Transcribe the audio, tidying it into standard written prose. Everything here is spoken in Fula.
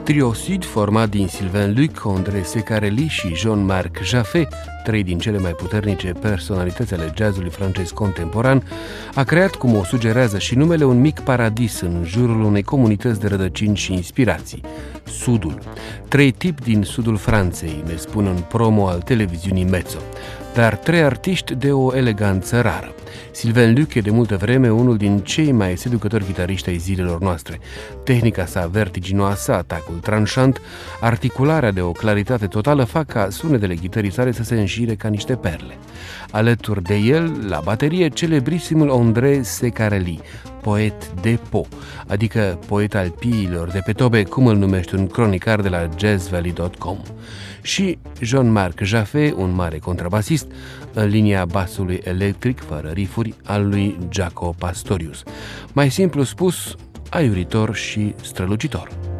Trio Sud, format din Sylvain Luc, André Secarelli și Jean-Marc Jaffé, trei din cele mai puternice personalități ale jazzului francez contemporan, a creat, cum o sugerează și numele, un mic paradis în jurul unei comunități de rădăcini și inspirații, Sudul. Trei tipi din sudul Franței, ne spun în promo al televiziunii Mezzo, dar trei artiști de o eleganță rară. Sylvain Luc e de multă vreme unul din cei mai seducători chitariști ai zilelor noastre. Tehnica sa vertiginoasă, atacul tranșant, articularea de o claritate totală fac ca sunetele chitării sale să se înșire ca niște perle. Alături de el, la baterie, celebrisimul André Secarelli, poet de po, adică poet al piilor de pe tobe, cum îl numește un cronicar de la jazzvalley.com. Și Jean-Marc Jaffé, un mare contrabasist, în linia basului electric, fără rifuri, al lui Jaco Pastorius. Mai simplu spus, aiuritor și strălucitor.